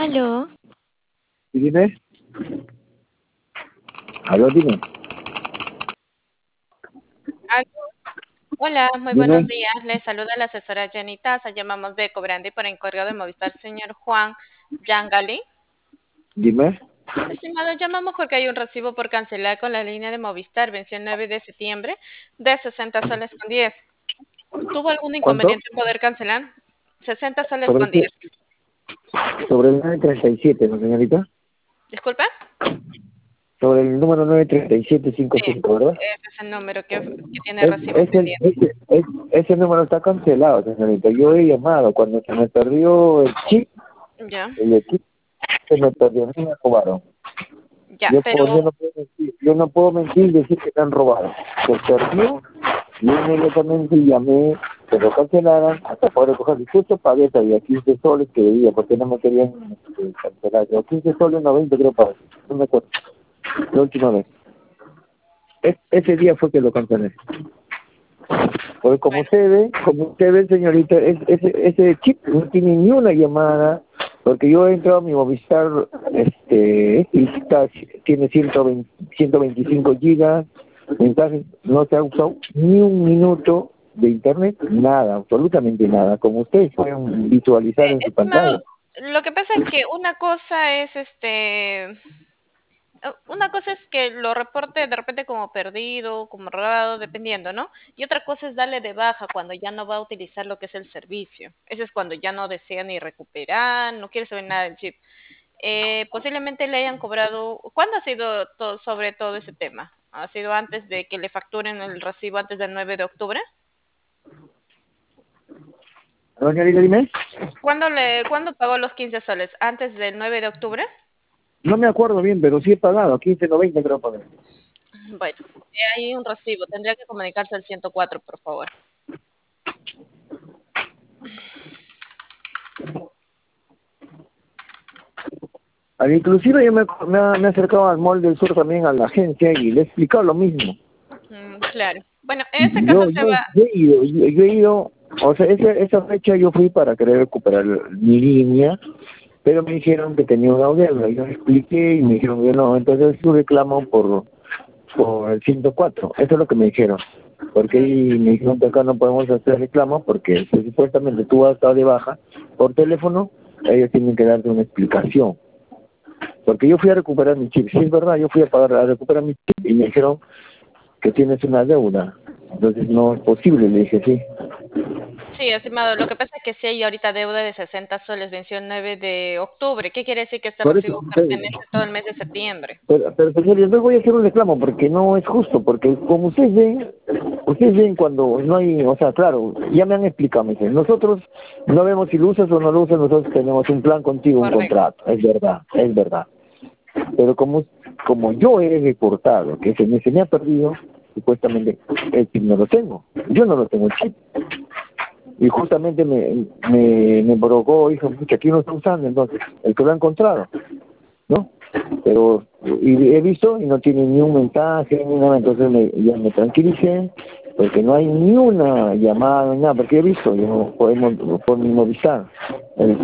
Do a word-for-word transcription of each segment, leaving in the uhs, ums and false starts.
Aló. ¿Y dime? Aló, dime. Aló. Hola, muy buenos Dime, días. Les saluda la asesora Jenny Taza. Llamamos de Cobrandi por encargo de Movistar, señor Juan Yangali. dime. Estimado, llamamos porque hay un recibo por cancelar con la línea de Movistar, venció el nueve de septiembre, de sesenta soles con diez. ¿Tuvo algún ¿Cuánto? inconveniente en poder cancelar? sesenta soles Sobre, con diez. qué- sobre el nueve treinta y siete, ¿no, señorita? Disculpe. Sobre el número nueve tres siete cinco Sí, cinco, ¿verdad? ese es el número que, que tiene Es, recibo ese, pendiente. ese, es- ese número está cancelado, señorita. Yo he llamado cuando se me perdió el chip, Ya, el equipo se me perdió, no me robaron. ya, Yo, pero puedo- yo, no puedo mentir, yo no puedo mentir y decir que me han robado. Se perdió, yo inmediatamente llamé, que lo cancelaran, hasta poder recoger el justo pagué todavía quince soles que debía, porque no me querían eh, cancelar. Yo quince soles, noventa creo pagué, no me acuerdo, la última vez. Es- ese día fue que lo cancelé. Pues como bueno, usted ve, como usted ve, señorita, es- ese, ese chip no tiene ni una llamada, porque yo he entrado a mi Movistar, este, y está, tiene ciento veinte, ciento veinticinco gigas, mensajes, no se ha usado ni un minuto de internet, nada, absolutamente nada, como ustedes pueden visualizar eh, en su estimado, pantalla. lo que pasa es que una cosa es este eh, una cosa es que lo reporte de repente como perdido, como robado, dependiendo, ¿no? Y otra cosa es darle de baja cuando ya no va a utilizar lo que es el servicio. Ese es cuando ya no desea ni recuperar, no quiere saber nada del chip. Eh, posiblemente le hayan cobrado. ¿Cuándo ha sido todo, sobre todo ese tema? ¿Ha sido antes de que le facturen el recibo antes del nueve de octubre? Doña Lila, dime. ¿Cuándo le, cuándo pagó los quince soles? ¿Antes del nueve de octubre? No me acuerdo bien, pero sí he pagado, quince noventa creo pagar. Bueno, eh, hay un recibo. Tendría que comunicarse al ciento cuatro, por favor. Al- Inclusive yo me, me, ha- me he acercado al Mall del Sur también a la agencia y le he explicado lo mismo. Mm, claro. Bueno, en este caso Yo, se yo, va. yo he ido, yo, yo he ido, o sea, esa, esa fecha yo fui para querer recuperar mi línea, pero me dijeron que tenía una deuda. Yo expliqué y me dijeron que no, entonces yo reclamo por, por el ciento cuatro. Eso es lo que me dijeron. Porque Mm, ahí me dijeron que acá no podemos hacer reclamo porque si supuestamente tú has estado de baja por teléfono, ellos tienen que darte una explicación. Porque yo fui a recuperar mi chip, sí es verdad, yo fui a pagar a recuperar mi chip y me dijeron que tienes una deuda. Entonces no es posible, le dije sí. sí, estimado, lo que pasa es que sí hay ahorita deuda de sesenta soles, venció el nueve de octubre. ¿Qué quiere decir? Que este Por eso, recibo pero, pertenece todo el mes de septiembre. pero, pero señor, yo no voy a hacer un reclamo porque no es justo, porque como ustedes ven, ustedes ven cuando no hay, o sea, claro, ya me han explicado, me dicen, nosotros no vemos si lo usas o no lo usas, nosotros tenemos un plan contigo, un Correcto. contrato, es verdad, es verdad. Pero como como yo he reportado que se me, se me ha perdido, supuestamente el chip no lo tengo, yo no lo tengo el chip. Y justamente me, me, me provocó, dijo, pucha, aquí no está usando, entonces, el que lo ha encontrado, ¿no? Pero, y he visto y no tiene ni un mensaje, ni nada, entonces me, ya me tranquilicé, porque no hay ni una llamada, ni nada, porque he visto, yo podemos, por mi Movistar. Eh,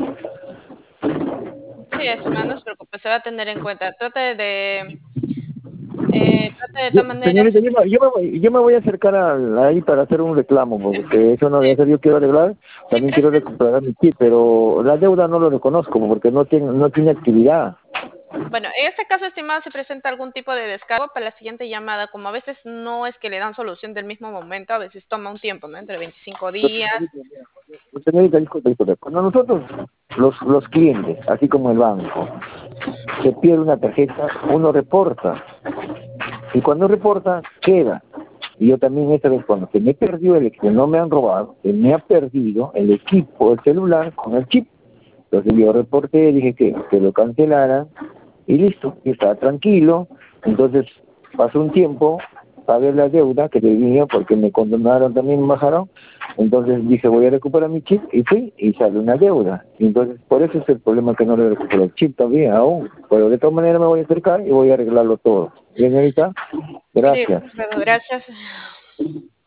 Sí, estimado, no se preocupe, se va a tener en cuenta. Trate de, eh, trate de yo- todas maneras. señorita, yo, me- yo, me voy, yo me voy a acercar a- ahí para hacer un reclamo, porque eso no debe ser, yo quiero arreglar, Sí, también quiero presente. recuperar mi kit, pero la deuda no lo reconozco, porque no tiene, no tiene actividad. Bueno, en este caso, estimado, se presenta algún tipo de descargo para la siguiente llamada. Como a veces no es que le dan solución del mismo momento, a veces toma un tiempo, ¿no? Entre veinticinco Pero, días. señorita, mira, señorita, disculpe, disculpe. Cuando nosotros, los, los clientes, así como el banco, se pierde una tarjeta, uno reporta. Y cuando reporta, queda. Y yo también esta vez, cuando se me perdió el equipo, no me han robado, se me ha perdido el equipo, el celular con el chip. Entonces yo reporté, dije que, que lo cancelaran y listo, y estaba tranquilo. Entonces pasó un tiempo, pagué la deuda que debía porque me condonaron también, me bajaron. Entonces dije, voy a recuperar mi chip y fui y sale una deuda. Y entonces por eso es el problema que no le recupero el chip todavía aún. Pero de todas maneras me voy a acercar y voy a arreglarlo todo. Bien, señorita, Sí, gracias. bueno, gracias.